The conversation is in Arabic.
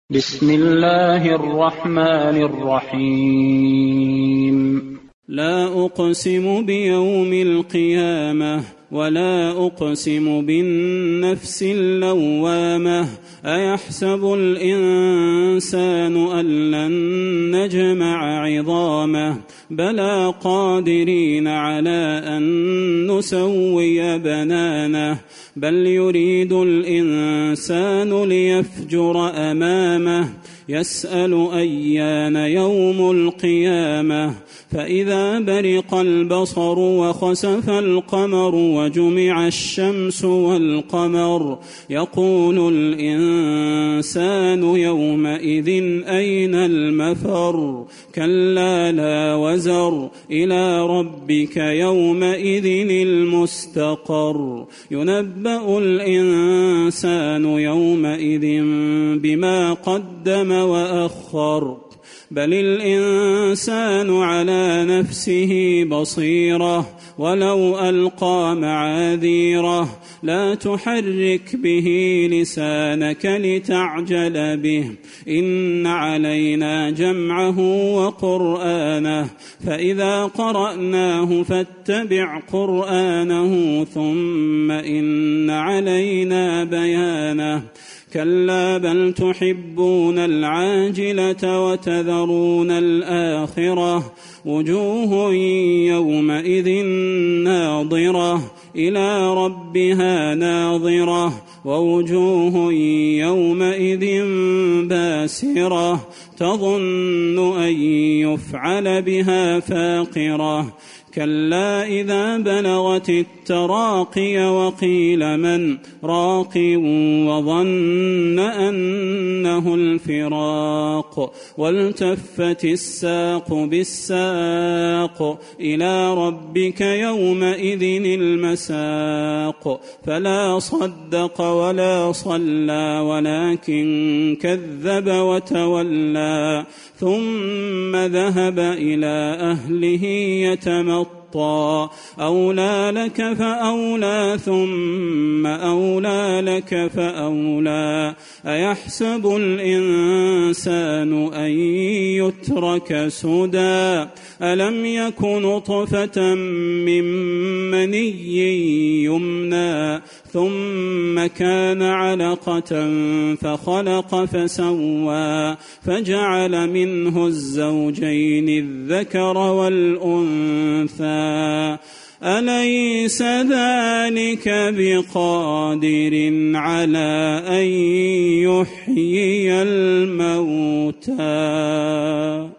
بسم الله الرحمن الرحيم. لا أقسم بيوم القيامة ولا أقسم بالنفس اللوامة أيحسب الإنسان أن لن نجمع عظامه بلى قادرين على أن نسوي بنانه بل يريد الإنسان ليفجر أمامه يسأل أيان يوم القيامة فإذا برق البصر وخسف القمر وجمع الشمس والقمر يقول الإنسان يومئذ أين المفر كلا لا وزر إلى ربك يومئذ المستقر ينبأ الإنسان يومئذ بما قدم وأخر بل الإنسان على نفسه بصيرة ولو ألقى معاذيره لا تحرك به لسانك لتعجل به إن علينا جمعه وقرآنه فإذا قرأناه فاتبع قرآنه ثم إن علينا بيانه كلا بل تحبون العاجلة وتذرون الآخرة وجوه يومئذ ناظرة إلى ربها ناظرة ووجوه يومئذ باسرة تظن أن يفعل بها فاقرة كلا إذا بلغت التراقي وقيل من راق وظن أنه الفراق والتفت الساق بالساق إلى ربك يومئذ المساق فلا صدق ولا صلى ولكن كذب وتولى ثم ذهب إلى أهله يتمطى أولى لك فأولى ثم أولى لك فأولى أيحسب الإنسان أن يترك سدى ألم يكن نطفة من مني يمنى ثم كان علقة فخلق فسوى فجعل منه الزوجين الذكر والأنثى أليس ذلك بقادر على أن يحيي الموتى